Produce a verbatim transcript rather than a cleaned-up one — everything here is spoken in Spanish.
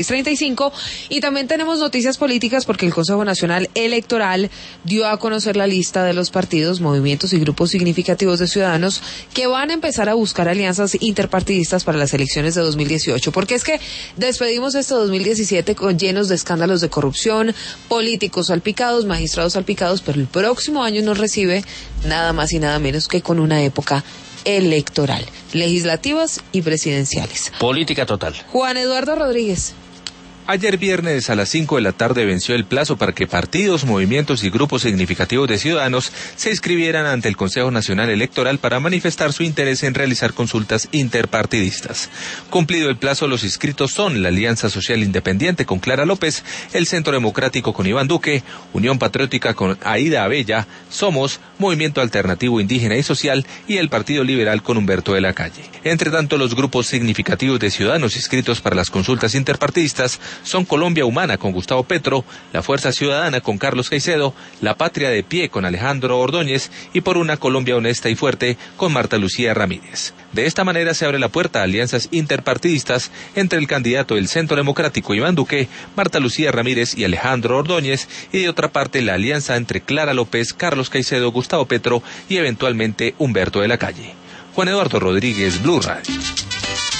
treinta y cinco, y también tenemos noticias políticas porque el Consejo Nacional Electoral dio a conocer la lista de los partidos, movimientos y grupos significativos de ciudadanos que van a empezar a buscar alianzas interpartidistas para las elecciones de dos mil dieciocho, porque es que despedimos este dos mil diecisiete con llenos de escándalos de corrupción, políticos salpicados, magistrados salpicados, pero el próximo año nos recibe nada más y nada menos que con una época electoral, legislativas y presidenciales. Política total. Juan Eduardo Rodríguez. Ayer viernes a las cinco de la tarde venció el plazo para que partidos, movimientos y grupos significativos de ciudadanos se inscribieran ante el Consejo Nacional Electoral para manifestar su interés en realizar consultas interpartidistas. Cumplido el plazo, los inscritos son la Alianza Social Independiente con Clara López, el Centro Democrático con Iván Duque, Unión Patriótica con Aída Abella, Somos, Movimiento Alternativo Indígena y Social y el Partido Liberal con Humberto de la Calle. Entre tanto, los grupos significativos de ciudadanos inscritos para las consultas interpartidistas son Colombia Humana con Gustavo Petro, la Fuerza Ciudadana con Carlos Caicedo, La Patria de Pie con Alejandro Ordóñez y por una Colombia Honesta y Fuerte con Marta Lucía Ramírez. De esta manera se abre la puerta a alianzas interpartidistas entre el candidato del Centro Democrático Iván Duque, Marta Lucía Ramírez y Alejandro Ordóñez, y de otra parte la alianza entre Clara López, Carlos Caicedo, Gustavo Petro y eventualmente Humberto de la Calle. Juan Eduardo Rodríguez, Blue Radio.